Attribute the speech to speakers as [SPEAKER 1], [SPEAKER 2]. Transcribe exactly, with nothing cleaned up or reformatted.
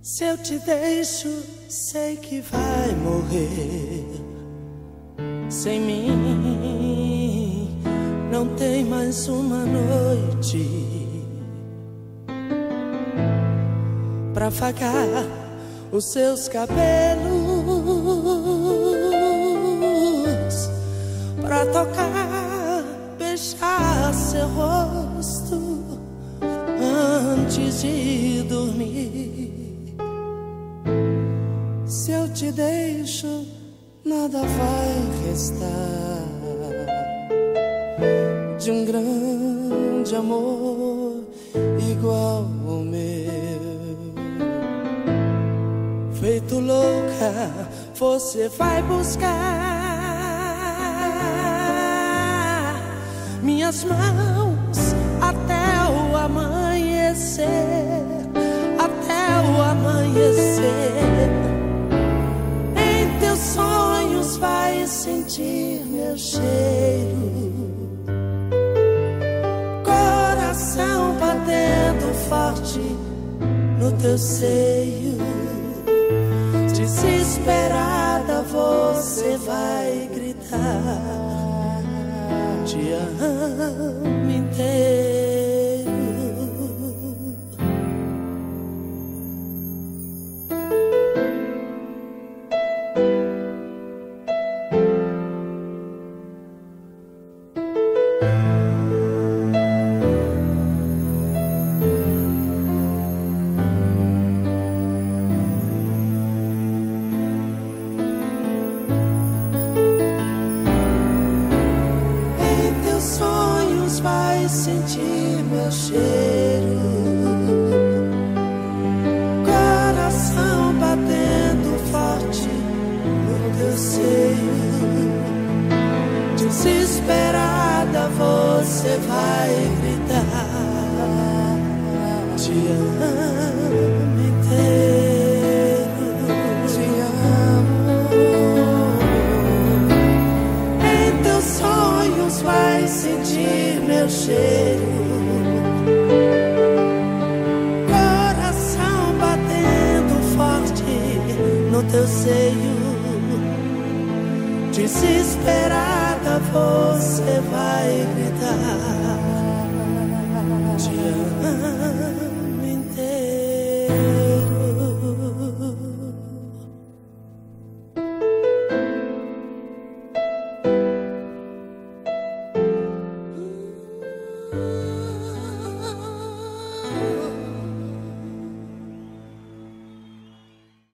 [SPEAKER 1] Se eu te deixo, sei que vai morrer. Sem mim, não tem mais uma noite pra afagar os seus cabelos, pra tocar, beijar seu rosto antes de dormir. Se eu te deixo, nada vai restar de um grande amor igual ao meu. Feito louca, você vai buscar minhas mãos até o amanhecer, até o amanhecer. Em teus sonhos vai sentir meu cheiro, coração batendo forte no teu seio. Desesperada você vai gritar: te amo inteiro. Vai sentir meu cheiro, coração batendo forte no teu seio. Desesperada você vai gritar: te amo inteiro, te amo. Em teus sonhos vai sentir meu cheiro, coração batendo forte no teu seio. Desesperada você vai gritar: